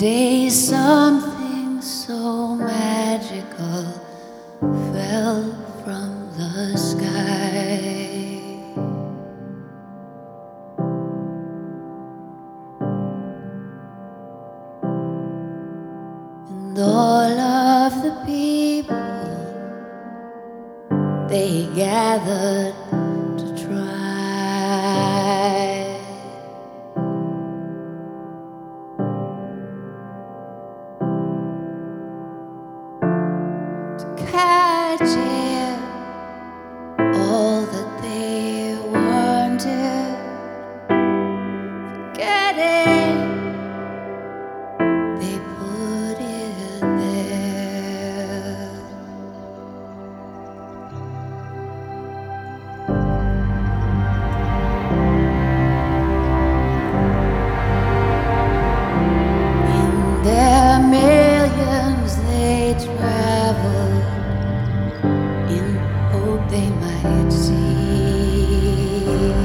day something so magical fell from the sky, and all of the people, they gathered to try catch it, all that they wanted, forget it, they put it there. In their millions they traveled in hope they might see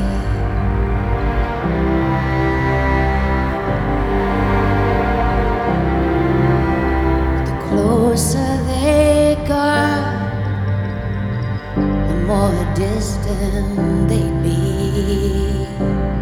the closer they got, the more distant they'd be.